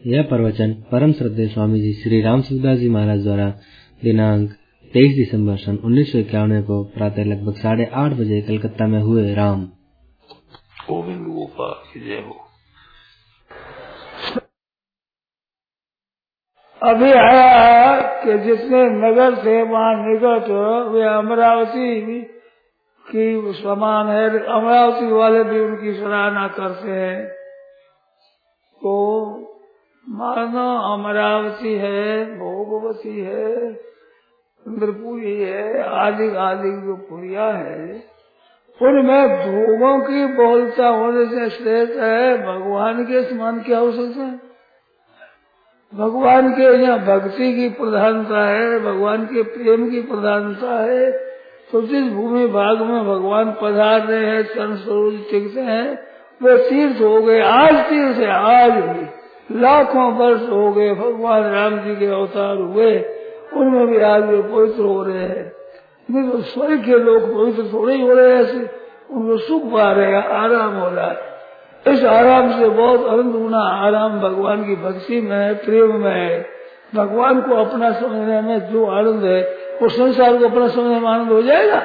यह प्रवचन परम श्रद्धेय स्वामी जी श्री राम सुखदास जी महाराज द्वारा दिनांक 23 दिसंबर सन 1951 को प्रातः लगभग 8:30 बजे कलकत्ता में हुए। राम गोविंद गोपाल की जय हो। अभी आया कि जितने नगर थे वहाँ निकट वे अमरावती की समान है। अमरावती वाले भी उनकी सराहना करते हैं। तो मानो अमरावती है, भोगवती है, इंद्रपुरी है, आदि आदि जो पुरिया है, उनमें भोगों की बहुलता होने से श्रेष्ठ है। भगवान के समान क्या हो सकता है? भगवान के यहाँ भक्ति की प्रधानता है, भगवान के प्रेम की प्रधानता है। तो जिस भूमि भाग में भगवान पधार रहे हैं, चरण सरोज टिकते हैं, वे तीर्थ हो गए। आज तीर्थ है, आज भी लाखों वर्ष हो गए भगवान राम जी के अवतार हुए, उनमें भी आज वे पवित्र हो रहे हैं। नहीं तो स्वर्ग के लोग पवित्र थोड़े ही हो रहे हैं, ऐसे उनको सुख पा रहे हैं, आराम हो रहा है। इस आराम से बहुत अनंत गुना आराम भगवान की भक्ति में है, प्रेम में है। भगवान को अपना समझने में जो आनंद है, वो संसार को अपना समझने में आनंद हो जाएगा।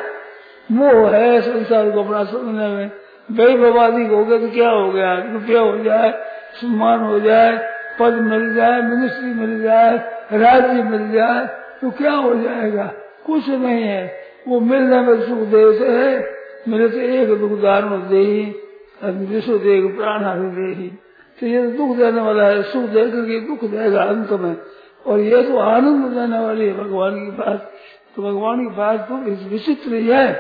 मोह है संसार को अपना समझने में। वैभवादी हो गए तो क्या हो गया? रुपया हो जाए, सम्मान हो जाए, पद मिल जाए, मिनिस्ट्री मिल जाए, राज्य मिल जाए, तो क्या हो जाएगा? कुछ नहीं है। वो मिलने में सुख देते है, मिलते एक दुख दारुण देही, विश्व देख प्राण हरि देही। तो ये दुख देने वाला है, सुख दे करके दुख देगा अंत में। और ये तो आनंद देने वाली है भगवान की बात। तो भगवान की बात तो विचित्र ही है,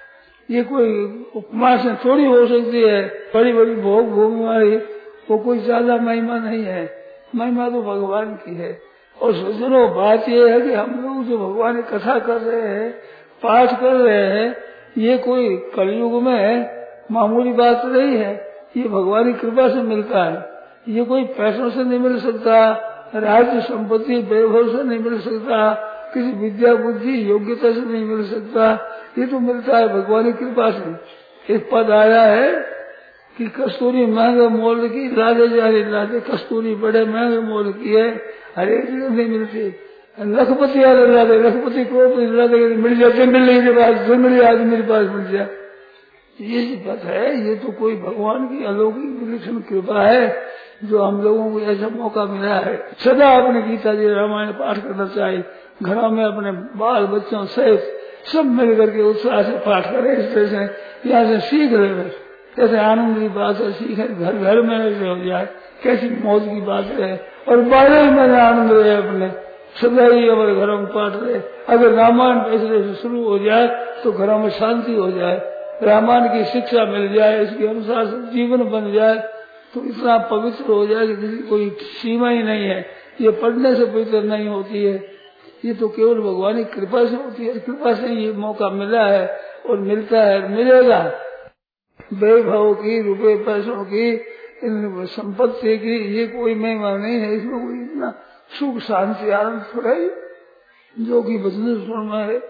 ये कोई उपमा से थोड़ी हो सकती है। बड़ी बड़ी भोग भोगने वाली वो कोई ज्यादा महिमा नहीं है, महिमा तो भगवान की है। और सज्जनों, बात ये है कि हम लोग जो भगवान की कथा कर रहे हैं, पाठ कर रहे हैं, ये कोई कलयुग में मामूली बात नहीं है। ये भगवान की कृपा से मिलता है। ये कोई पैसों से नहीं मिल सकता, राज्य संपत्ति वैभव से नहीं मिल सकता, किसी विद्या बुद्धि योग्यता से नहीं मिल सकता। ये तो मिलता है भगवान की कृपा से। एक पद आया है कि कस्तूरी महंगे मोल की, लादे जारी लादे। कस्तूरी बड़े महंगे मोल की है, हर एक जगह नहीं मिलती। लखपति वाले लादे, लखपति करोड़पति लादे मिल जाते, मिल नहीं पास मिल जाए, मेरे पास मिल जाए। ये बात है। ये तो कोई भगवान की अलौकिक विलक्षण कृपा है जो हम लोगों को ऐसा मौका मिला है। सदा अपने गीता जी रामायण पाठ करना चाहिए। घरों में अपने बाल बच्चों सहित सब मिल करके उत्साह से पाठ करें। इस तरह से यहाँ से सीख रहे, कैसे आनंद की बात है, सीखे घर घर में ऐसे हो जाए, कैसी मौज की बात है। और बारह महीने आनंद रहे अपने, सदा ही हमारे घरों में पाठ रहे। अगर रामायण पैसे से शुरू हो जाए तो घरों में शांति हो जाए, रामायण की शिक्षा मिल जाए, इसके अनुसार जीवन बन जाए, तो इतना पवित्र हो जाए कि किसी कोई सीमा ही नहीं है। ये पढ़ने से पवित्र नहीं होती है, ये तो केवल भगवान की कृपा से होती है। कृपा से ये मौका मिला है और मिलता है, मिलेगा। वैभव की, रुपए पैसों की, इन संपत्ति की ये कोई महिमा नहीं है। इसमें कोई इतना सुख शांति आनंद थोड़ा ही जो कि बचने सुन में है।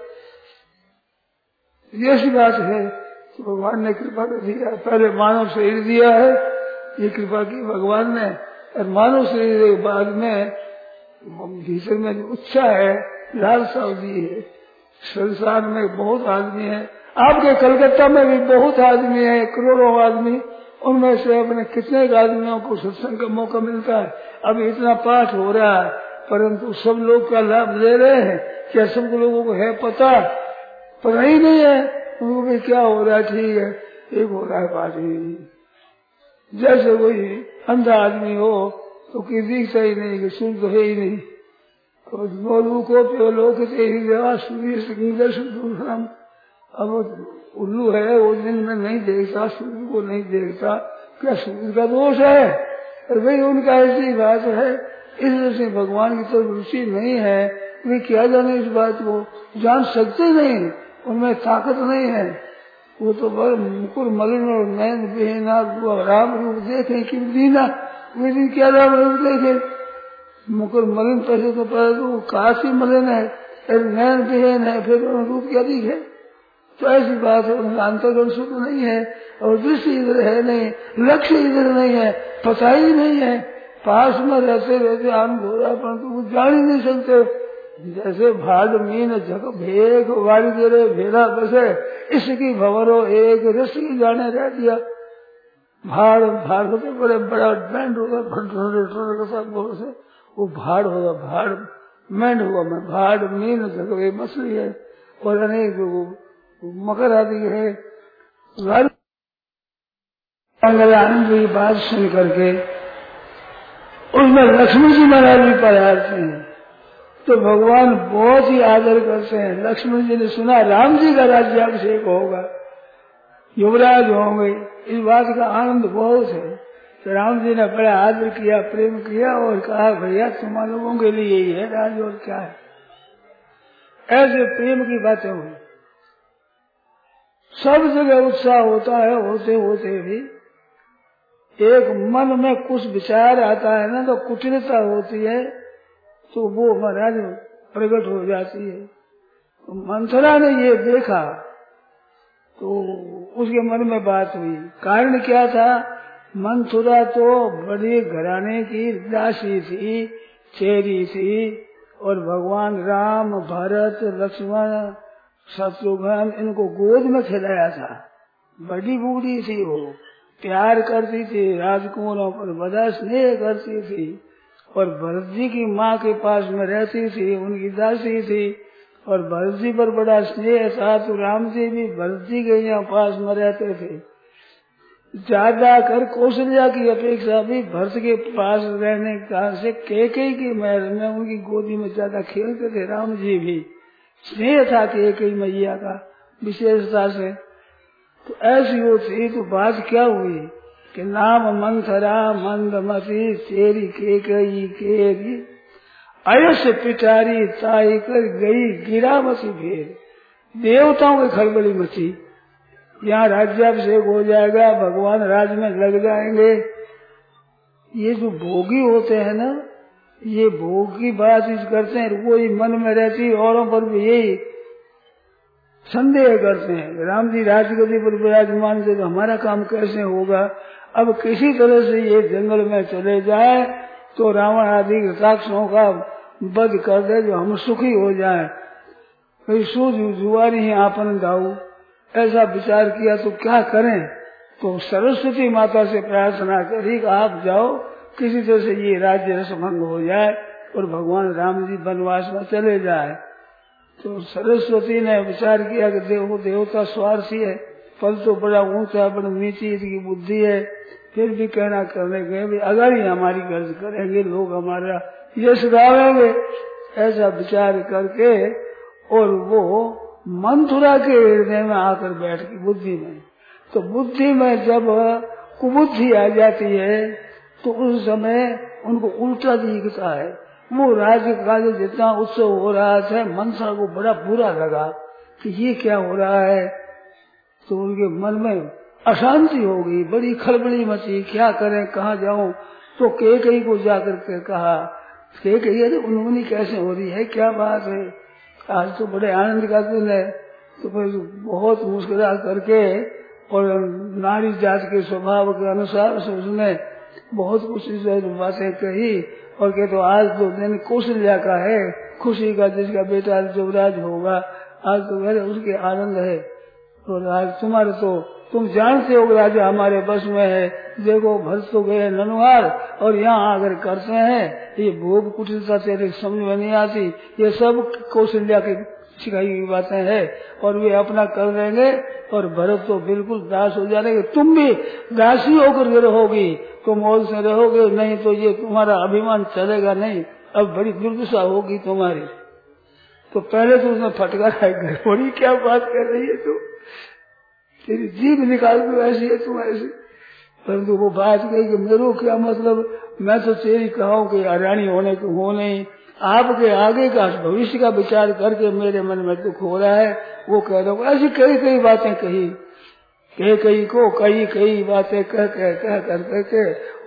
ये सी बात है कि भगवान ने कृपा कर दिया। पहले मानव शरीर दिया है, ये कृपा की भगवान ने। और मानव शरीर के बाद में भीतर में जो इच्छा है, लालसा दी है। संसार में बहुत आदमी है, आपके कलकत्ता में भी बहुत आदमी है, करोड़ों आदमी। उनमें से अपने कितने आदमियों को सत्संग का मौका मिलता है। अब इतना पाठ हो रहा है, परंतु सब लोग का लाभ ले रहे हैं क्या? सब लोगों को है पता ही नहीं है उनको भी क्या हो रहा है। ठीक है, एक हो रहा है पाठ ही। जैसे कोई अंधा आदमी हो तो कि दिखता ही नहीं, कि सुन तो है ही नहीं। तो को लोग अब उल्लू है, वो दिन में नहीं देखता, सूर्य को नहीं देखता, क्या सूर्य का दोष है? और भाई उनका ऐसी बात है। इस वजह से भगवान की तरफ रुचि नहीं है। वे क्या जाने इस बात को, जान सकते नहीं, उनमें ताकत नहीं है। वो तो मुकुर मलिन और नैन बेहना राम रूप देखे कि दीना, वे दिन क्या राम रूप देखे? मुकुर मलिन पैसे तो पहले तो काशी मलिन है, नैन बेहन है, फिर रूप क्या दिखे? तो ऐसी बात है, उनका अंतर्गण सुख नहीं है और दृष्टि इधर है नहीं, लक्ष्य इधर नहीं है, पता ही नहीं है। पास में रहते रहते आनंद हो रहा है, परंतु वो जान ही नहीं सकते। जैसे भाग मीन जग भेग वारी दे रहे भेड़ा बसे, इसकी भंवरो एक रस की जाने रह दिया। भाड़ भाड़ होते बड़े बड़ा बैंड होगा, वो भाड़ होगा, भाड़ बैंड हुआ मैं, भाड़ मीन जग मछली है और अनेक मकर आदि है। आनंद की बात सुन करके उसमें लक्ष्मी जी महाराज भी पधारते हैं, तो भगवान बहुत ही आदर करते हैं। लक्ष्मण जी ने सुना राम जी का राज्याभिषेक होगा, युवराज होंगे, इस बात का आनंद बहुत है। तो राम जी ने बड़ा आदर किया, प्रेम किया और कहा भैया तुम लोगों के लिए यही है राज और क्या है। ऐसे प्रेम की बातें हुई, सब जगह उत्साह होता है, होते होते भी एक मन में कुछ विचार आता है ना, तो कुटिलता होती है, तो वो महाराज प्रकट हो जाती है। तो मंथरा ने ये देखा तो उसके मन में बात हुई। कारण क्या था? मंथरा तो बड़े घराने की दासी थी, चेरी थी, और भगवान राम, भरत, लक्ष्मण, शत्रुघ्न इनको गोद में खिलाया था। बड़ी बूढ़ी थी, वो प्यार करती थी, राजकुमारों पर बड़ा स्नेह करती थी, और भरत जी की माँ के पास में रहती थी, उनकी दासी थी, और भरत जी पर बड़ा स्नेह था। तो राम जी भी भरत जी के यहाँ पास में रहते थे। ज्यादा कर कौशल्या की अपेक्षा भी भरत के पास रहने का से कैकेयी की महल में उनकी गोदी में ज्यादा खेलते थे। राम जी भी स्नेह था कैकेयी मैया का विशेषता से। तो ऐसी वो थी। तो बात क्या हुई कि नाम मंथरा मंदमती तेरी कैकेयी केरी, अयस्य पिटारी ताई कर गई गिरावती भेद। देवताओं की खलबली मची, यहाँ राज्याभिषेक हो जाएगा, भगवान राज में लग जाएंगे। ये जो भोगी होते हैं ना, ये भोग की बात करते हैं, वो ही मन में रहती, औरों पर भी यही संदेह करते हैं। राम जी राजगद्दी पर विराजमान थे तो हमारा काम कैसे होगा। अब किसी तरह से ये जंगल में चले जाए तो रावण आदि राक्षसों का वध कर दे, जो हम सुखी हो जाए। सूझ जुआरी ही आपन गाऊ, ऐसा विचार किया। तो क्या करें? तो सरस्वती माता से प्रार्थना करी कि आप जाओ, किसी तरह से ये राज्य रसभंग हो जाए और भगवान राम जी वनवास में चले जाए। तो सरस्वती ने विचार किया कि देखो देवता स्वार्थी है, फल तो बड़ा ऊंचा, बड़ा नीची इसकी बुद्धि है, फिर भी कहना करने गए अगर ही हमारी गर्ज करेंगे लोग हमारा यश गावेंगे। ऐसा विचार करके और वो मंथुरा के हृदय में आकर बैठ गई बुद्धि में। तो बुद्धि में जब कुबुद्धि आ जाती है तो उस समय उनको उल्टा दिखता है। वो राज्य का जितना उत्सव हो रहा था, मंथरा को बड़ा बुरा लगा कि ये क्या हो रहा है। तो उनके मन में अशांति हो गई, बड़ी खलबली मची, क्या करें, कहाँ जाऊं। तो कैकेयी को जाकर के कहा, कैकेयी अरे उन्होंने कैसे हो रही है, क्या बात है, आज तो बड़े आनंद का दिन है। तो फिर बहुत मुस्कुरा करके और नारी जात के स्वभाव के अनुसार से उसने बहुत कुछ बातें कही और कहे तो आज तो दिन कौशल्या का है, खुशी का, जिसका बेटा युवराज होगा, आज तो मेरे उसके आनंद है। और आज तुम्हारे तो तुम जानते हो राजा हमारे बस में है। देखो भरत तो गए ननुहार और यहाँ आकर करते हैं, ये भोग कुटिलता तेरे समझ में नहीं आती। ये सब कौशल्या की सिखाई हुई बातें हैं और वे अपना कर देंगे और भरत तो बिल्कुल दास हो जाएंगे। तुम भी दासी होकर रहोगी तो मौज से रहोगे, नहीं तो ये तुम्हारा अभिमान चलेगा नहीं। अब बड़ी दुर्दशा होगी तुम्हारी। तो पहले तो उसने फटकारा, गड़बड़ी क्या बात कर रही है तू, तेरी जीभ निकाल दो, ऐसी है तुम ऐसी। परंतु वो बात कही कि मेरे क्या मतलब, मैं तो तेरी कहूँ कि रानी होने को हो नहीं, आपके आगे का भविष्य का विचार करके मेरे मन में दुख हो रहा है। वो कह रहा हूँ ऐसी कई बातें कही, कई को कई बातें कह करके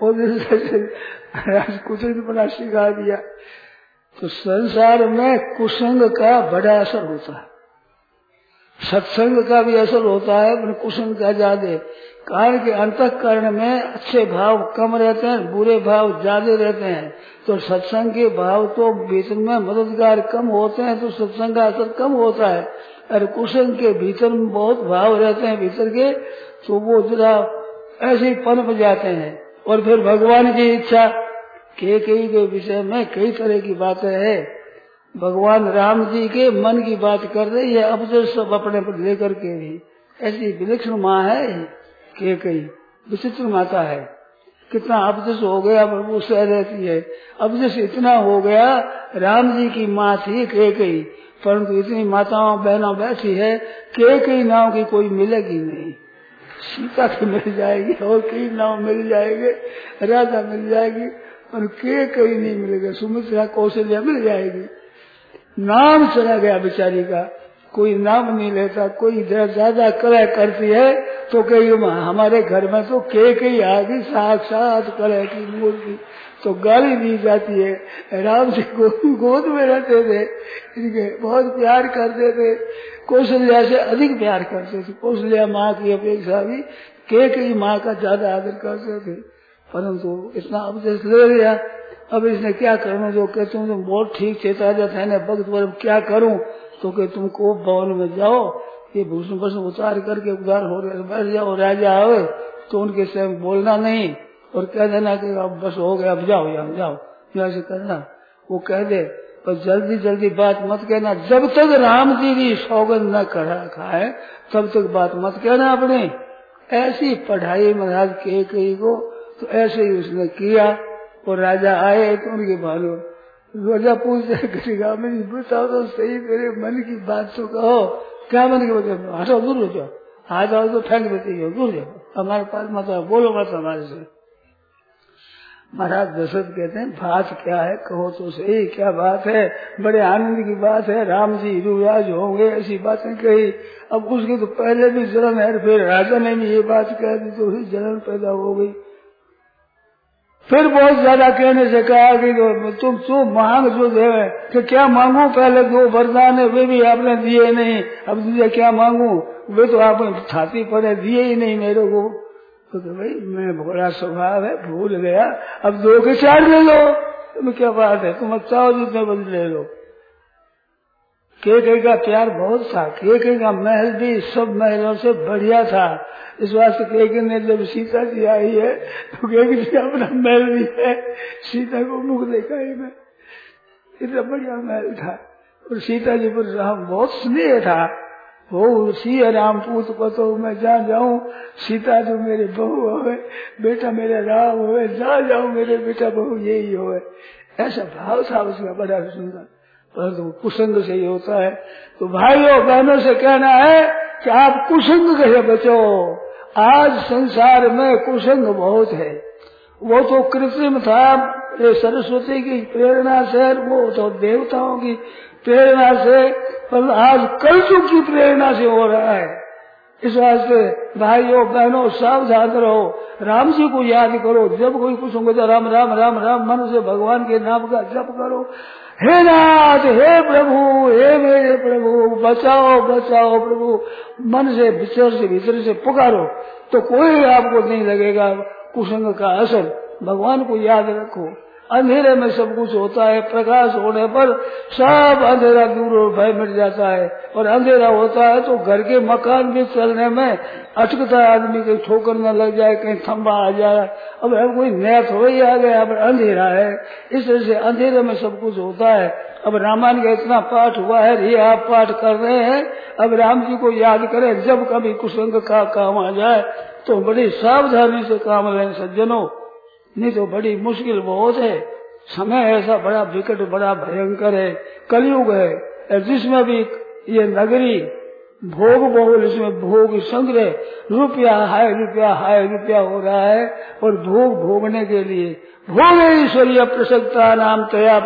और कुछ बना सिखा दिया। तो संसार में कुसंग का बड़ा असर होता है। सत्संग का भी असर होता है, कुसंग का ज्यादा। कारण के अंतःकरण में अच्छे भाव कम रहते हैं, बुरे भाव ज्यादा रहते हैं। तो सत्संग के भाव तो भीतर में मददगार कम होते हैं, तो सत्संग का असर कम होता है। और कुसंग के भीतर में बहुत भाव रहते हैं भीतर के, तो वो जरा ऐसे ही पनप जाते हैं। और फिर भगवान की इच्छा कई के विषय में कई तरह की बातें हैं। भगवान राम जी के मन की बात कर रही है, अब जो सब अपने पर लेकर के भी ऐसी विलक्षण माँ है कई विचित्र माता है। कितना अपजस हो गया प्रभु सह रहती है। अपजस इतना हो गया, राम जी की माँ थी कई, परंतु इतनी माताओं बहनों बैठी है, कई नाव की कोई मिलेगी नहीं। सीता की मिल जाएगी और कई नाव मिल जाएंगे, राधा मिल जाएगी, और कई नहीं मिलेगा। सुमित्रा कौशल्या मिल जाएगी। नाम चला गया बेचारी का, कोई नाम नहीं लेता। कोई ज्यादा कलह करती है तो कई हमारे घर में तो कई आ गई साक्षात कलह की मूर्ति, तो गाली दी जाती है। राम जी को गोद में रहते थे, इनके बहुत प्यार करते थे, कौशल्या से अधिक प्यार करते थे। कौशल्या माँ की अपेक्षा भी कई माँ का ज्यादा आदर करते थे, परंतु इतना अपजस ले लिया। अब इसने क्या करना, जो कहते तुम बहुत ठीक चेतावत है ना भक्त पर क्या करूं, तो कि तुम कोप भवन में जाओ, ये भूषण भूषण उतार करके उदार हो रहे बैठ जाओ। राजा आवे तो उनके से बोलना नहीं और कह देना कि अब बस हो गया, अब जाओ यहाँ जाओ, यहाँ से करना। वो कह दे पर जल्दी जल्दी बात मत कहना। जब तक राम जी की सौगंध न करा खाए तब तक बात मत कहना अपनी। ऐसी पढ़ाई महाराज कई को, तो ऐसे ही उसने किया। और राजा आए तो उनके भालो राजा पूछते करेगा, मेरी बताओ तो सही, मेरे मन की बात तो कहो, क्या मन की बात? हटो दूर हो जाओ, हाथ आओ तो फेंक देती हो, दूर जाओ, हमारे पास मत आओ, बोलो मत हमारे से। महाराज दशरथ कहते हैं बात क्या है, कहो तो सही, क्या बात है? बड़े आनंद की बात है, राम जी युवराज होंगे, ऐसी बातें कही। अब उसके तो पहले भी जलन है, फिर राजा ने भी ये बात कह दी तो ही जलन पैदा हो गई। फिर बहुत ज्यादा कहने से कहा कि तुम मांग जो दे, कि क्या मांगू? पहले 2 वरदान है वे भी आपने दिए नहीं, अब तुझे क्या मांगू? वे तो आपने छाती पर दिए ही नहीं मेरे को। तो भाई मैं बड़ा स्वभाव है, भूल गया, अब 2 के 4 ले लो। तुम क्या बात है, तुम चाहो जितने बदले ले लो। कई का प्यार बहुत था, कई का महल भी सब महलों से बढ़िया था। इस वास्ते कई ने जब सीता जी आई है तो कई जी अपना महल भी है, सीता को मुख देखा ही मैं, इतना बढ़िया महल था। और सीता जी पर राम बहुत स्नेह था। वो सी राम पूत पतो मैं जहाँ जाऊँ, सीता जो मेरे बहू होवे, बेटा मेरे राम होवे, जहाँ जाऊँ मेरे बेटा बहू यही होवे, ऐसा भाव था उसका बड़ा सुंदर। परंतु कुसंग से ही होता है। तो भाइयों बहनों से कहना है कि आप कुसंग से बचो। आज संसार में कुसंग बहुत है। वो तो कृत्रिम था, ये सरस्वती की प्रेरणा से, वो तो देवताओं की प्रेरणा से, पर आज कलयुग की प्रेरणा से हो रहा है। इस वास्ते भाइयों बहनों सावधान रहो, राम जी को याद करो। जब कोई कुसंग होता राम राम राम राम मन से भगवान के नाम का जप करो। हे नाथ, हे प्रभु, हे मेरे प्रभु, बचाओ बचाओ प्रभु, मन से भीतर से पुकारो तो कोई आपको नहीं लगेगा कुसंग का असर। भगवान को याद रखो। अंधेरे में सब कुछ होता है, प्रकाश होने पर सब अंधेरा दूर और भय मिट जाता है। और अंधेरा होता है तो घर के मकान भी चलने में अटकता है, आदमी कहीं ठोकर न लग जाए, कहीं खंबा आ जाए। अब कोई नया थोड़ा ही आ गया, अब अंधेरा है। इस तरह से अंधेरे में सब कुछ होता है। अब रामायण का इतना पाठ हुआ है, ये आप पाठ कर रहे हैं, अब राम जी को याद करें। जब कभी कुसंग का काम आ जाए तो बड़ी सावधानी से काम लें सज्जनों, नहीं तो बड़ी मुश्किल बहुत है। समय ऐसा बड़ा विकट, बड़ा भयंकर है, कलयुग है, जिसमें भी ये नगरी भोग बहुल, इसमें भोग संग्रह, रुपया हाय रुपया हो रहा है। और भोग भोगने के लिए भोग ईश्वरीय प्रसक्ता नाम तया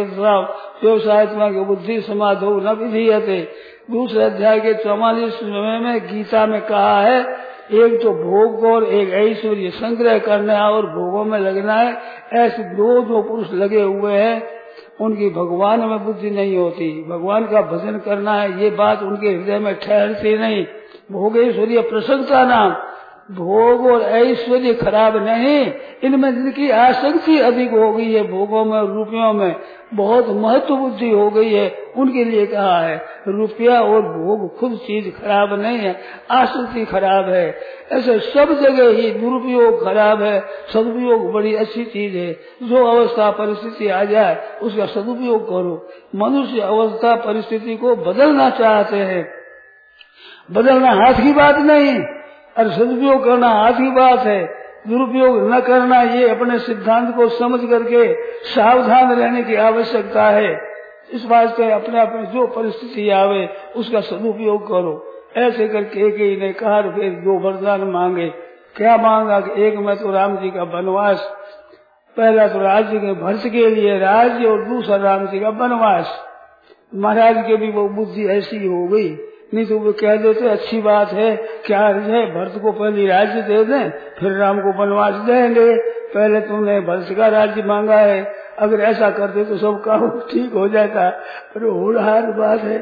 व्यवसायत्मा की बुद्धि समाधो न विधीयते। दूसरे अध्याय के 44वें में गीता में कहा है, एक तो भोग और एक ऐश्वर्य संग्रह करना और भोगों में लगना है। ऐसे दो पुरुष लगे हुए हैं, उनकी भगवान में बुद्धि नहीं होती। भगवान का भजन करना है ये बात उनके हृदय में ठहरती नहीं। भोगेश्वरी प्रसन्नता नाम, भोग और ऐश्वर्य खराब नहीं, इनमें जिनकी आसक्ति अधिक हो गई है, भोगों में रुपयों में बहुत महत्व बुद्धि हो गई है, उनके लिए कहा है। रुपया और भोग खुद चीज खराब नहीं है, आसक्ति खराब है। ऐसे सब जगह ही दुरुपयोग खराब है, सदुपयोग बड़ी अच्छी चीज है। जो अवस्था परिस्थिति आ जाए उसका सदुपयोग करो। मनुष्य अवस्था परिस्थिति को बदलना चाहते हैं, बदलना हाथ की बात नहीं, और सदुपयोग करना हाथ की बात है। दुरुपयोग न करना ये अपने सिद्धांत को समझ करके सावधान रहने की आवश्यकता है। इस बात से अपने अपने जो परिस्थिति आवे उसका सदुपयोग करो। ऐसे करके एक ने कहा, फिर दो वरदान मांगे। क्या मांगा कि एक में तो राम जी का वनवास, पहला तो राज्य के भर्त के लिए राज्य और दूसरा राम जी का वनवास। महाराज के भी वो बुद्धि ऐसी हो गई, नहीं तो वो कह देते अच्छी बात है, क्या है भरत को पहले राज्य दे दें फिर राम को वनवास देंगे। पहले तुमने भरत का राज्य मांगा है, अगर ऐसा करते तो सब काम ठीक हो जाता। पर होनहार बात है,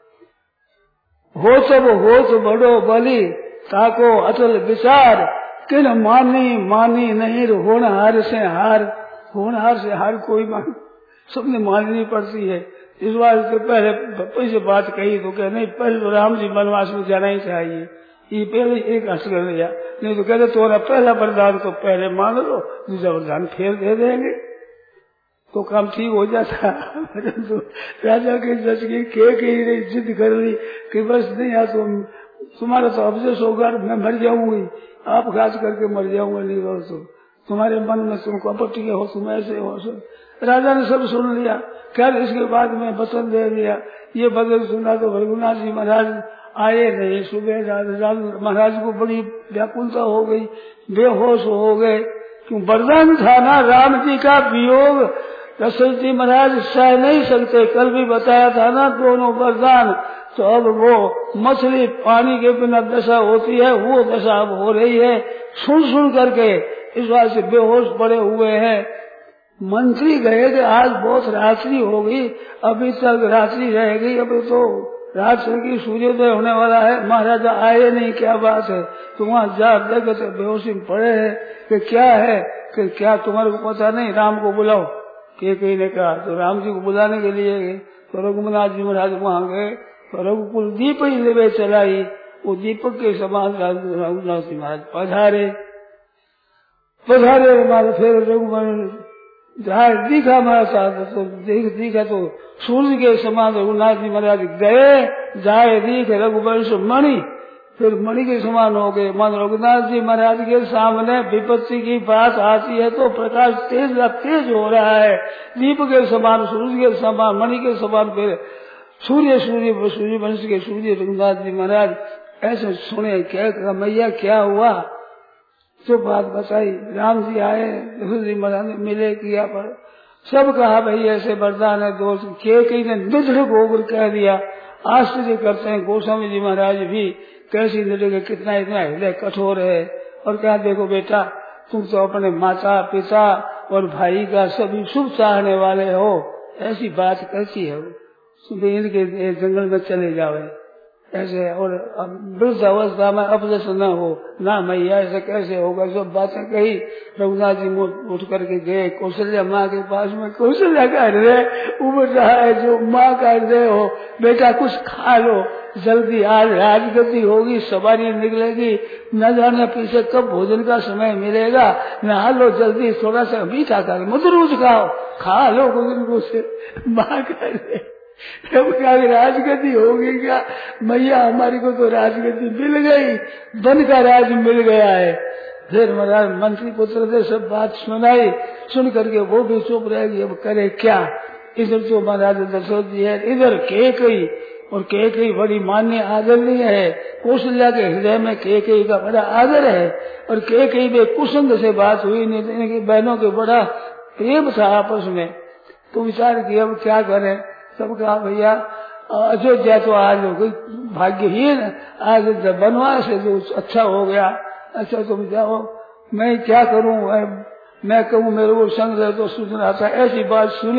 हो सब हो तो बड़ो बलि ताको अचल विचार, किन मानी मानी नहीं होनहार से हार। होनहार से हार कोई मान, सबने माननी पड़ती है। इस बार से पहले से बात कही तो क्या नहीं, पहले तो राम जी वनवास में जाना ही चाहिए। ये पहले एक हंस कर लिया, नहीं तो कहते तुम्हारा पहला वरदान तो पहले मांग लो, दूसरा वरदान फिर दे देंगे तो काम ठीक हो जाता। तो राजा के जज की जिद कर ली कि बस नहीं यार तुम्हारा तो अवशेष होगा, मैं मर जाऊंगी, आप घास करके मर जाऊंगा, नहीं और तो तुम्हारे मन में तुम कपट के हो, तुम ऐसे हो। राजा ने सब सुन लिया। खैर इसके बाद में वचन दे दिया। ये वचन सुना तो रघुनाथ जी महाराज आए नहीं। सुबह महाराज को बड़ी व्याकुलता हो गई, बेहोश हो गए। क्यों वरदान था ना राम जी का वियोग, दशरथ जी महाराज सह नहीं सकते। कल भी बताया था ना दोनों वरदान। तो अब वो मछली पानी के बिना दशा होती है, वो दशा अब हो रही है। सुन करके इस बात से बेहोश पड़े हुए हैं। मंत्री गए कि आज बहुत रात्रि हो गई, अभी तक रात्रि रह गई, अभी तो रात्रि की सूर्योदय होने वाला है, महाराजा आए नहीं, क्या बात है। तो वहाँ जा देखे तो बेहोशी में पड़े हैं कि क्या है, कि क्या तुम्हारे को पता नहीं, राम को बुलाओ। कई ने कहा तो राम जी को बुलाने के लिए गए। तो रघुनाथ जी महाराज वहाँ गए तो रघुकुल दीप ही लेवे चलाई, वो दीपक के समान रघुनाथ जी महाराज पधारे। फिर रघुनाथ दिखा हमारा साथ, तो दिखा तो सूर्य के समान रघुनाथ जी महाराज गए, जाए दीख रघुवंश मणि, फिर मणि के समान हो गए। मन रघुनाथ जी महाराज के सामने विपत्ति की बात आती है तो प्रकाश तेज हो रहा है, दीप के समान, सूर्य के समान, मणि के समान। फिर सूर्य वंश के सूर्य रघुनाथ जी महाराज ऐसे सुने, क्या मैया क्या हुआ, जो बात बताई। राम जी आए, जी महाराज मिले, किया, पर सब कहा भाई ऐसे वरदान है। दोस्त कई ने निधड़क होकर कह दिया। आश्चर्य करते हैं गोस्वामी जी महाराज भी, कैसी निधड़क, कितना इतना हृदय कठोर है। और कहा देखो बेटा, तुम तो अपने माता पिता और भाई का सभी शुभ चाहने वाले हो, ऐसी बात कैसी है, इनके जंगल में चले जाओ ऐसे, और वृद्ध अवस्था में अपजस न हो ना मैया, ऐसे कैसे होगा। सब बातें कही। रघुनाथ जी उठ करके गए कौशल्या माँ के पास में। कौशल्या का हृदय उमड़ रहा है, जो माँ का हृदय हो, बेटा कुछ खा लो जल्दी, आज राजगति होगी, सवारी निकलेगी, न जाने पीछे कब भोजन का समय मिलेगा, नहा लो जल्दी, थोड़ा सा मीठा खा लो, मधुर खाओ, खा लो कुछ। माँ का हृदय राजगति होगी क्या, मैया हमारी को तो राजगति मिल गई, वन का राज मिल गया है। फिर महाराज मंत्री पुत्र ने सब बात सुनाई, सुन करके वो भी चुप रहेगी, अब करे क्या। इधर तो महाराज दशरथ जी है, इधर केकई, और केकई बड़ी मान्य आदरणीय है। कौशल्या के हृदय में केकई का बड़ा आदर है, और केकई में कुसुम से बात हुई, नहीं तो इनकी बहनों के बड़ा प्रेम था आपस में। तो विचार किया अब क्या करें। सब कहा भैया अयोध्या तो आज भाग्यहीन, आज बनवास है जो अच्छा हो गया, अच्छा तुम जाओ, मैं क्या करूं, मैं कहूँ मेरे को संग रहे तो सूचना था। ऐसी बात सुनी,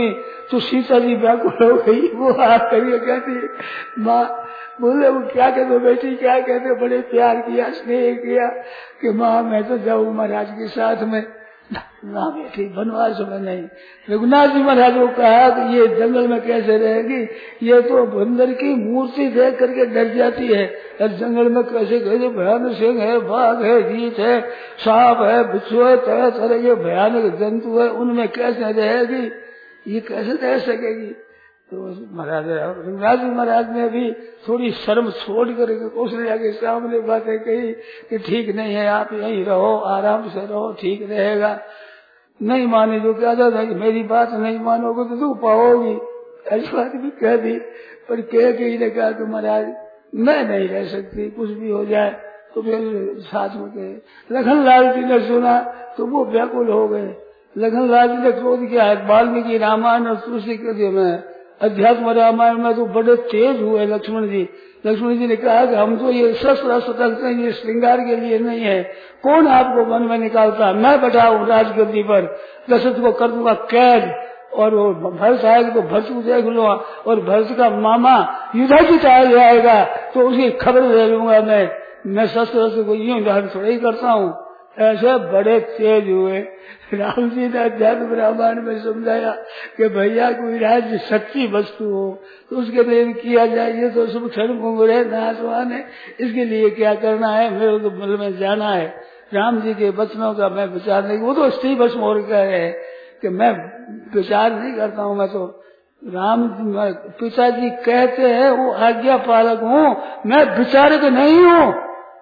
तो सीता जी व्याकुल हो गई। वो हाथ करिए कहती है माँ, बोले वो क्या कहते बेटी, क्या कहते, बड़े प्यार किया, स्नेह किया कि माँ मैं तो जाऊँ महाराज के साथ में। ना बेटी, बनवास में नहीं। रघुनाथ जी महाराज को कहा कि ये जंगल में कैसे रहेगी, ये तो बंदर की मूर्ति देख करके डर जाती है, और जंगल में कैसे कैसे भयानक सिंह है, बाघ है, रीछ है, सांप है, बिच्छू है, तरह तरह के भयानक जंतु है, उनमें कैसे रहेगी, ये कैसे रह सकेगी। तो महाराज रघुनाथ जी महाराज ने भी थोड़ी शर्म छोड़ करके कौशल्या के सामने बातें कही कि ठीक नहीं है, आप यहीं रहो, आराम से रहो, ठीक रहेगा। नहीं माने जो कहता था कि मेरी बात नहीं मानोगे तो तू पाओगी, ऐसी बात भी कह दी। पर कह के ने कहा कि महाराज मैं नहीं रह सकती, कुछ भी हो जाए। तो फिर साथ में कहे लखनलाल जी ने सुना तो वो व्याकुल हो गए। लखनलाल जी ने क्रोध किया है। वाल्मीकि रामायण और तुलसी कृति में, अध्यात्म रामायण में तो बड़े तेज हुए लक्ष्मण जी। लक्ष्मण जी ने कहा कि हम तो ये शस्त्र रखते हैं, ये श्रृंगार के लिए नहीं है, कौन आपको वन में निकालता, मैं बैठाऊं राजगद्दी पर, दशरथ को कर दूंगा कैद, और वो भरत आएगा तो भरत को देख लो, और भरत का मामा युधिष्ठिर आएगा तो उसकी खबर ले लूंगा मैं शस्त्र को यूं धारण थोड़ा ही करता हूँ। ऐसे बड़े तेज हुए। राम जी ने अध्यात्म रामायण में समझाया कि भैया कोई राज्य सच्ची वस्तु हो तो उसके लिए किया जाए, ये तो सब क्षण मुंगरे नाशवान है, इसके लिए क्या करना है, मेरे को बल में जाना है। राम जी के वचनों का मैं विचार नहीं, वो तो स्त्री भस्म हो गया है कि मैं विचार नहीं करता हूँ। मैं तो राम पिताजी कहते हैं वो आज्ञा पालक हूँ, मैं विचारक नहीं हूँ।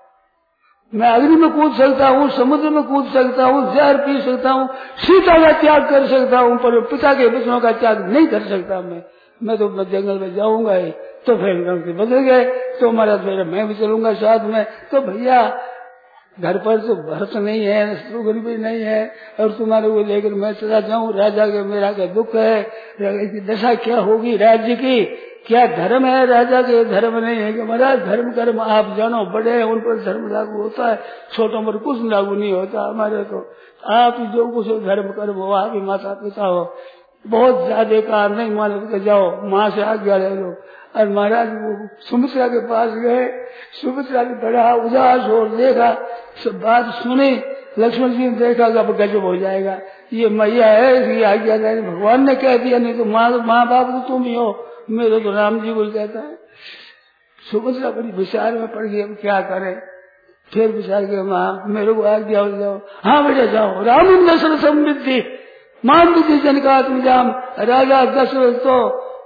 मैं अग्नि में कूद सकता हूँ, समुद्र में कूद सकता हूँ, जहर पी सकता हूँ, सीता का त्याग कर सकता हूँ, पर पिता के वचनों का त्याग नहीं कर सकता। मैं तो जंगल में जाऊंगा ही। तो फिर बदल गए तो महाराज मेरा मैं भी चलूंगा साथ में। तो भैया घर पर तो भरत नहीं है, शत्रुघ्न भी नहीं है, और तुम्हारे को लेकर मैं चला जाऊं, राजा के मेरा का दुख है, इसकी दशा क्या होगी राज्य की, क्या धर्म है राजा के, धर्म नहीं है कि महाराज धर्म कर्म आप जानो बड़े हैं, उन पर धर्म लागू होता है, छोटों पर कुछ लागू नहीं होता। हमारे तो आप जो कुछ धर्म कर्म हो, आप ही माता पिता हो, बहुत ज्यादा कार नहीं मानो तो जाओ, माँ से आज्ञा ले लो। और महाराज वो सुमित्रा के पास गए, सुमित्रा ने बड़ा उदास और देखा, सब बात सुनी। लक्ष्मण जी ने देखा कि अब गजब हो जाएगा, ये मैया है, इसकी आज्ञा नहीं, भगवान ने कह दिया, नहीं तो माँ बाप तो तुम ही हो, मेरे तो राम जी बोल कहता है। सुमित्रा बड़ी विचार में पड़ गई, अब क्या करे। फिर विचार किया माँ मेरे को आज्ञा हो जाओ। हाँ बेटा जाओ। राम दशरथ समृद्धि मान विधि जनकात्मजाम, राजा दशरथ तो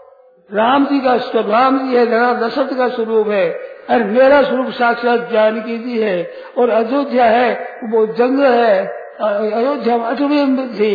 राम जी का स्वरूप, राम जी है, दशरथ का स्वरूप है, और मेरा स्वरूप साक्षात जानकी जी है, और अयोध्या है वो जंगल है, अयोध्या में अटवी वृद्धि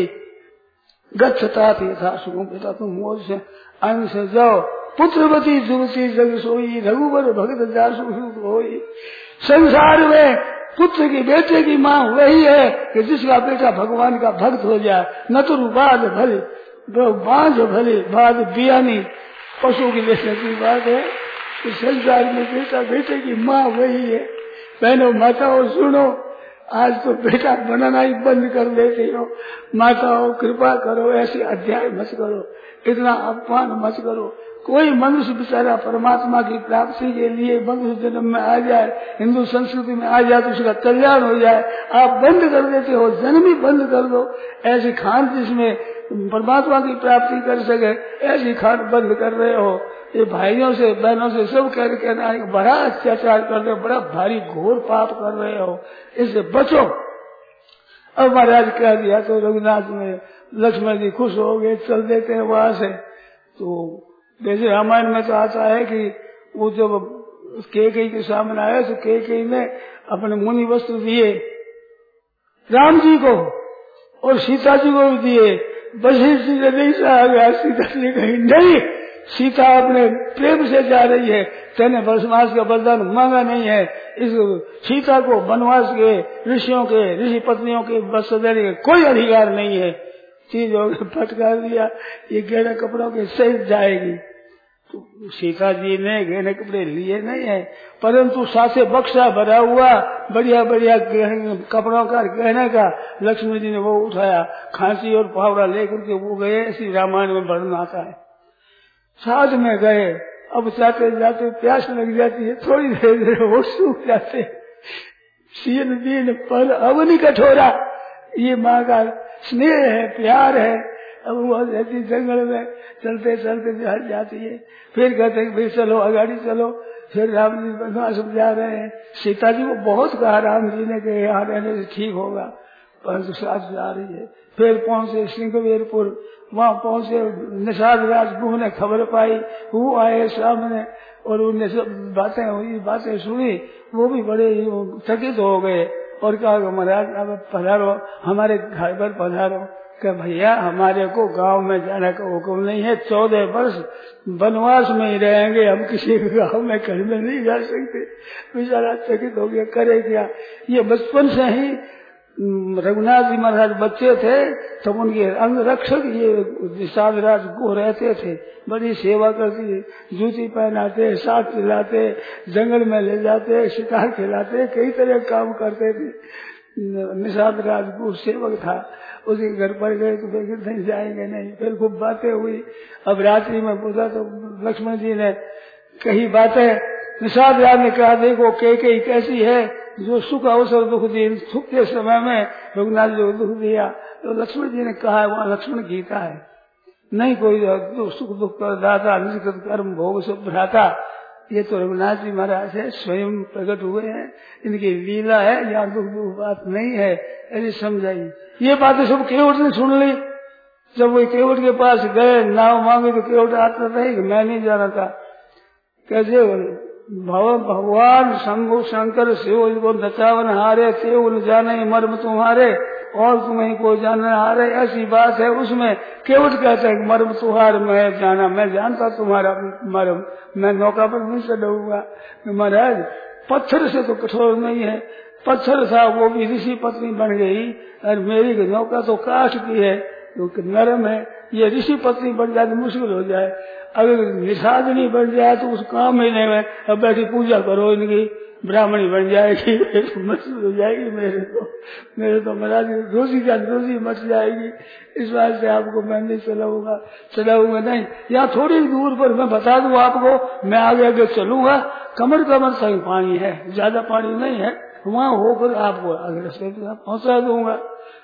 गच्छता था सुगम पिता, तुम मोज से अंग से जाओ। पुत्रवती जुवती जग सोई, रघुवर भगत जासु होई। संसार में पुत्र की बेटे की माँ वही है कि जिसका बेटा भगवान का भक्त हो जाए। न तो बाध भले बांझ भले बाध बियानी, पशु की बेचने की बात है कि संसार में बेटा बेटे की माँ वही है। बहनों माताओं सुनो, आज तो बेटा बनाना ही बंद कर देते हो। माताओं कृपा करो, ऐसे अध्याय मत करो, इतना अपमान मत करो। कोई मनुष्य बेचारा परमात्मा की प्राप्ति के लिए मनुष्य जन्म में आ जाए, हिंदू संस्कृति में आ जाए तो उसका कल्याण हो जाए, आप बंद कर देते हो, जन्म ही बंद कर दो। ऐसी खान जिसमें परमात्मा की प्राप्ति कर सके, ऐसी खान बंद कर रहे हो। ये भाइयों से बहनों से सब कहना है बड़ा अत्याचार कर रहे हो, बड़ा भारी घोर पाप कर रहे हो, इससे बचो। अब महाराज कह दिया तो रघुनाथ में लक्ष्मण जी खुश हो गए, चल देते हैं वहां से। तो जैसे रामायण में तो आता है कि वो जब कैकेयी के सामने आया तो कैकेयी ने अपने मुनि वस्त्र दिए राम जी को और सीता जी को भी दिए। वशिष्ठ जी ने नहीं सहा गया, सीता जी कही नहीं, सीता अपने प्रेम से जा रही है, तेने वनवास का वरदान मांगा नहीं है, इस सीता को वनवास के ऋषियों के ऋषि पत्नियों के वस्त्र देने का कोई अधिकार नहीं है। चीज हो फटकार दिया, ये गहरे कपड़ों के सहित जाएगी। तो सीता जी ने गहने कपड़े लिए नहीं है, परंतु साथे बक्सा भरा हुआ बढ़िया बढ़िया कपड़ों का गहने का लक्ष्मण जी ने वो उठाया, खांसी और फावड़ा लेकर के वो गए। ऐसी रामायण में वर्णन आता है। साथ में गए, अब जाते जाते प्यास लग जाती है, थोड़ी देर वो सूख जाते, सीन बीन पर अवनी कठोरा, ये माँ का स्नेह है, प्यार है। अब वो रहती जंगल में चलते चलते हट जाती है, फिर कहते हैं भाई चलो आगाड़ी चलो। फिर राम जी बनवास समझा रहे हैं, सीता जी को बहुत कहा राम जी ने कि यहाँ रहने से ठीक होगा, परंतु साथ जा रही है। फिर पहुंचे सिंहवीरपुर, वहाँ पहुंचे निषाद राजगुह ने खबर पाई, वो आए सामने और उनने सब बातें हुई, बातें सुनी, वो भी बड़े चकित हो गए और कहा महाराज अब पधारो, हमारे घर पर पधारो। कि भैया हमारे को गांव में जाने का हुक्म नहीं है, 14 वर्ष वनवास में ही रहेंगे, हम किसी गांव में घर में नहीं जा सकते। बेचारा चकित हो गया, करे क्या। ये बचपन से ही रघुनाथ जी महाराज बच्चे थे तब उनके अंग रक्षक ये निषाद राज को रहते थे, बड़ी सेवा करती, जूती पहनाते, साथ खिलाते, जंगल में ले जाते, शिकार खिलाते, कई तरह काम करते थे। निषाद राजगुरु सेवक था, उसके घर पर गए तो देखे नहीं जाएंगे नहीं। फिर खूब बातें हुई। अब रात्रि में पूछा तो लक्ष्मण जी ने कही बातें, निषाद राज ने कहा देखो कई कैसी है जो सुख अवसर दुख दी, सुख के समय में रघुनाथ जी को दुख दिया। तो लक्ष्मण जी ने कहा है वहाँ लक्ष्मण गीता है, नहीं कोई जो सुख दुख कर दाता निष्कृत कर्म भोग सब भ्राता, ये तो रघुनाथ जी महाराज है, स्वयं प्रकट हुए हैं, इनकी लीला है, यहाँ दुख दुख बात नहीं है, ऐसी समझाई। ये बातें सब केवट ने सुन ली। जब वो केवट के पास गए, नाव मांगे तो केवट आता था कि मैं नहीं जाना था। कैसे भगवान शंभु शंकर शिव को नचावन हारे, तेव न जाने मर्म तुम्हारे, और तुम्हें कोई जानना हारे, ऐसी बात है। उसमें केवट कहता है मर्म तुम्हार मैं जाना, मैं जानता तुम्हारा मर्म, मैं नौका पर नहीं चढ़ूंगा। महाराज पत्थर से तो कठोर नहीं है, पत्थर था वो भी ऋषि पत्नी बन गई, और मेरी नौका तो काठ की है, क्योंकि नरम है। ये ऋषि पत्नी बन जाए तो मुश्किल हो जाए, अगर निषादनी बन जाए तो उस काम महीने में अब बैठी पूजा करो, इनकी ब्राह्मणी बन जाएगी, मुश्किल हो जाएगी। मेरे तो महाराज रोजी मच जाएगी। इस बात से आपको मैं नहीं चलाऊंगा नहीं। यहाँ थोड़ी दूर पर मैं बता दूं आपको, मैं आगे आगे चलूंगा, कमर तक पानी है, ज्यादा पानी नहीं है, वहाँ होकर आपको अगले से पहुंचा दूंगा।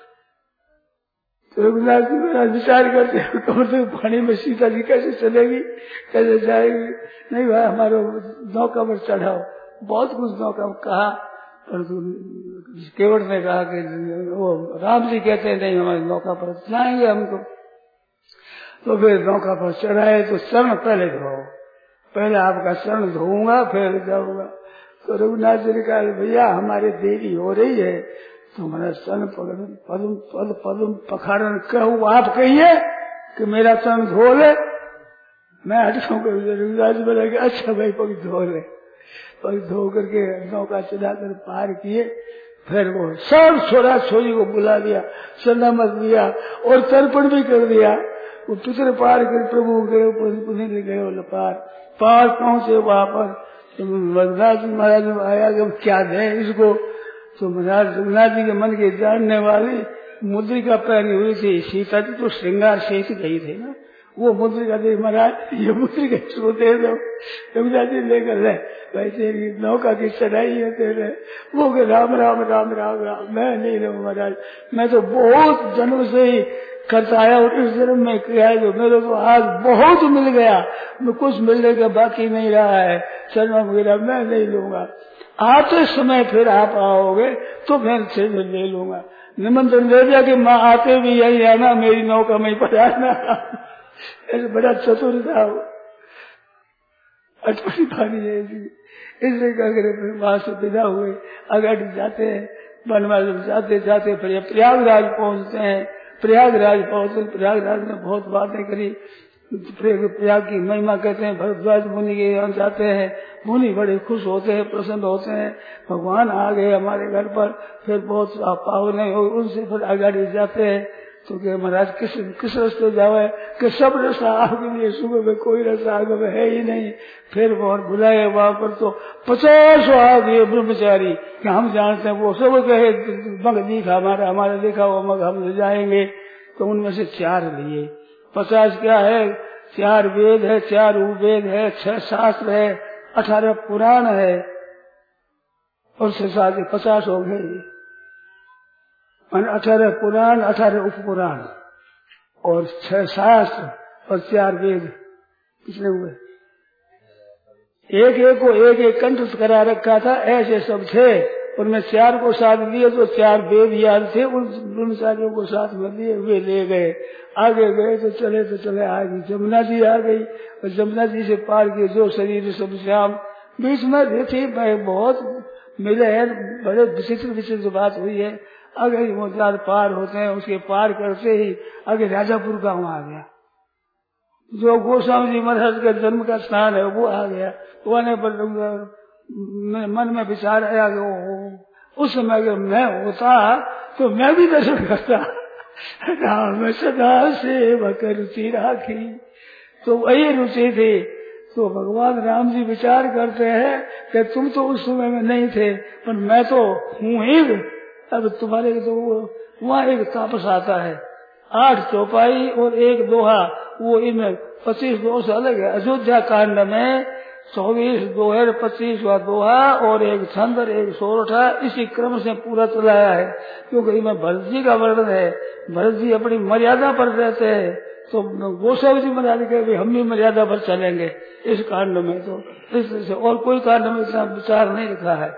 रघुनाथ जी मेरा विचार करते हैं कमर तक पानी में सीता जी कैसे चलेगी, कैसे जाएगी। नहीं भाई हमारे नौका पर चढ़ाओ, बहुत कुछ नौका कहा, पर केवट ने कहा कि वो राम जी कहते हैं नहीं हमारी नौका पर जाएंगे हमको। तो फिर नौका पर चढ़ाए तो चरण पहले धो, पहले आपका चरण धोऊंगा फिर जाऊंगा। तो रघुनाथ जी ने कहा भैया हमारे देरी हो रही है, तो मेरा चरण पदम पखारण कहूँ, आप कहिए कि मेरा चरण धो ले, मैं हटूंगा। रघुनाथ जी बोला अच्छा भाई पग धो ले। पग धो करके नौका चढ़ाकर पार किए। फिर वो सब छोरा छोरी को बुला लिया, सलामत दिया और तर्पण भी कर दिया। वो पितर पार कर प्रभु गए पुण्य गए पार पहुंचे। वहां पर रघुनाथ जी महाराज आया कि क्या दे इसको। तो महाराज रघुनाथ जी के मन के जानने वाली मुद्रिका पहनी हुई थी। सीता जी तो श्रृंगार शेष गई थी ना, वो मुद्रिका दे महाराज ये मुद्रिका इसको दे दो। रघुनाथ जी लेकर रहे भाई तेरी नौका की चढ़ाई है तेरे। वो के राम राम राम राम राम, मैं नहीं रहूं महाराज, मैं तो बहुत जन्म से ही करता आया और इस जन्म में किया है, मेरे को आज बहुत मिल गया, मैं कुछ मिलने का बाकी नहीं रहा है, शर्मा वगैरह मैं नहीं लूंगा। आते समय फिर आप आओगे तो मैं से ले लूंगा। निमंत्रण दे दिया कि माँ आते भी यही आना, मेरी नौका में पधारना। ऐसे बड़ा चतुर था, अटपटी पानी है इसलिए कहकर वहां से विदा हुए। अगर जाते हैं बनवास जाते जाते प्रयागराज पहुंचते हैं। प्रयागराज में बहुत बातें करी। प्रयाग की महिमा कहते हैं, भरद्वाज मुनि के यहाँ जाते हैं, मुनि बड़े खुश होते हैं, प्रसन्न होते हैं, भगवान आ गए हमारे घर पर। फिर बहुत पावने हो, उनसे फिर आगाड़ी जाते हैं तो क्या महाराज किस रास्ते जावे कि सब रास्ता आपके लिए, सुबह में कोई रास्ता आगे में है ही नहीं। फिर वो बुलाए वहां पर तो 50 आ गए ब्रह्मचारी कि हम जानते हैं, वो सब कहे मग दिखा हमारा देखा वो मग हम ले जाएंगे। तो उनमें से 4 लिए। 50 क्या है, 4 वेद है, 4 उपवेद है, 6 शास्त्र है, 18 पुराण है और 6 50 हो गए। 18 पुराण, 18 उपपुराण और 6 शास्त्र और 4 वेद कितने हुए? एक को एक कंठस्थ करा रखा था, ऐसे सब थे। उनमें 4 को साथ लिए तो 4 वेद याद थे, उन ब्रह्मचारियों को साथ में लिए, वे ले गए। आगे गए तो चले आगे जमुना जी आ गई और जमुना जी से पार किए जो शरीर सब श्याम। बीच में रेती बहुत मिले हैं, बड़े विचित्र बात हुई है। आगे वो 4 पार होते हैं, उसके पार करते ही आगे राजापुर गांव आ गया, जो गोस्वामी जी महाराज के जन्म का स्थान है वो आ गया। वो आने पर मन में विचार आया कि उस समय अगर मैं होता तो मैं भी दर्शन करता। राम सदा सेवक रुचि राखी, तो वही रुचि थी। तो भगवान राम जी विचार करते हैं कि तुम तो उस समय में नहीं थे, पर मैं तो हूँ ही। अब तुम्हारे तो वहाँ एक तापस आता है, 8 चौपाई और 1 दोहा, वो इनमें 25 दोष अलग है। अयोध्या कांड में 24 दोहे, 25वां दोहा और 1 छंद और 1 सोरठा, इसी क्रम से पूरा चलाया है। क्योंकि इसमें भरत जी का वर्णन है, भरत जी अपनी मर्यादा पर रहते हैं, तो गोस्वामी जी महाराज के हम भी मर्यादा पर चलेंगे इस कांड में। तो इस और कोई कांड में इतना विचार नहीं लिखा है।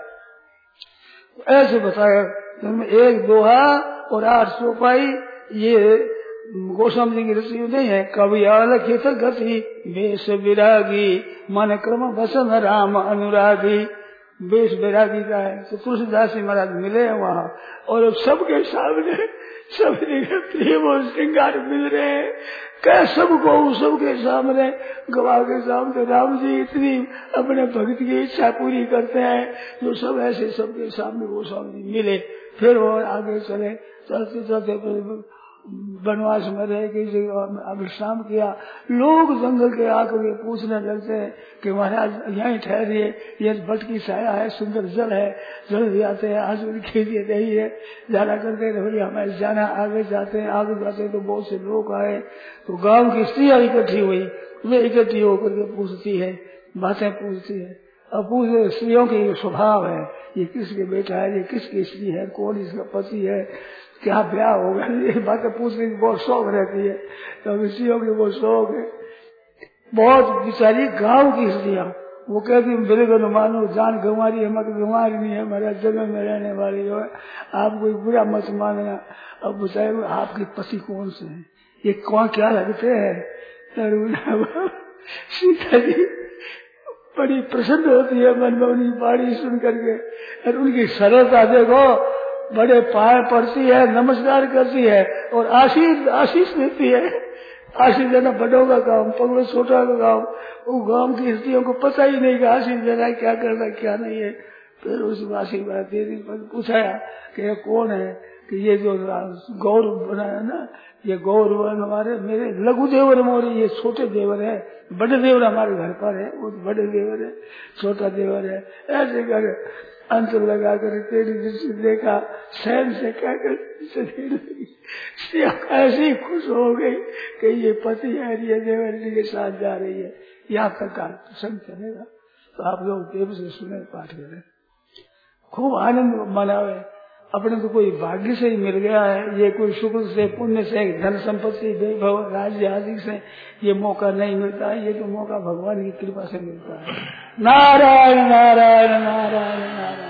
ऐसे बताया जिनमें 1 दोहा और 8 चौपाई, ये गोस्वामी जी की रचना नहीं है। कवि आलखित गति वेश विरागी, मन क्रम वसन राम अनुरागी। वेश विरागी का है। तो तुलसीदास जी महाराज मिले वहाँ और सबके सामने सब प्रेम और श्रृंगार मिल रहे हैं। क्या सबके सामने गवाह के सामने राम जी इतनी अपने भक्त की इच्छा पूरी करते हैं, जो सब ऐसे सबके सामने गोस्वामी जी मिले। फिर वो आगे चलते वनवास में रह के विश्राम किया। लोग जंगल के आकर के पूछने लगते हैं कि महाराज यहीं ठहरिए, ये बट की छाया है, सुंदर जल है, जल भी आते हैं, आज उनके लिए नहीं है, जाना करते रहे हमें जाना। आगे जाते हैं तो बहुत से लोग आए, तो गांव की स्त्रियां इकट्ठी हुई, वे इकट्ठी होकर के पूछती है, बातें पूछती है। अब पूछे स्त्रियों के स्वभाव है, ये किसके बेटा है, ये किसकी स्त्री है, कौन इसका पति है, क्या ब्याह होगा, ये बातें पूछने की बहुत शौक रहती है। तो स्त्रियों की बहुत शौक है। बहुत बेचारी गांव की स्त्रियां वो कहती बिल्कुल मानो जान गंवारी है, मगर गंवारी नहीं है, हमारे जगह में रहने वाली जो है, आप कोई बुरा मत मानना। अब बताए आपके पति कौन से हैं, ये कौन क्या लगते हैं। सीता जी बड़ी प्रसन्न होती है मन में उनकी बाणी सुन करके, और उनकी सरलता देखो, बड़े पाए पड़ती है, नमस्कार करती है और आशीष देती है। आशीष देना बड़ों का काम, पगड़ों छोटा का काम। वो गांव की स्त्रियों को पता ही नहीं कि आशीष देना क्या करना क्या नहीं है। फिर उस आशीर्वाद दे दी। पूछाया कि कौन है, कि ये जो गौर बना है ना, ये गौर हमारे मेरे लघु देवर मोरे, ये छोटे देवर है, बड़े देवर हमारे घर पर है, वो बड़े देवर है, छोटा देवर है। ऐसे कर अंत लगा कर तेरी दृष्टि देखा, सहन से कहकर ऐसी खुश हो गई कि ये पति है, ये देवर जी के साथ जा रही है। यहाँ तक का प्रसंग चलेगा, तो आप लोग देव से सुने, पाठ करें, खूब आनंद मनावे। अपने तो कोई भाग्य से ही मिल गया है, ये कोई शुक्र से, पुण्य से, धन संपत्ति, वैभव, राज्य आदि से ये मौका नहीं मिलता है। ये तो मौका भगवान की कृपा से मिलता है। नारायण नारायण नारायण नारायण।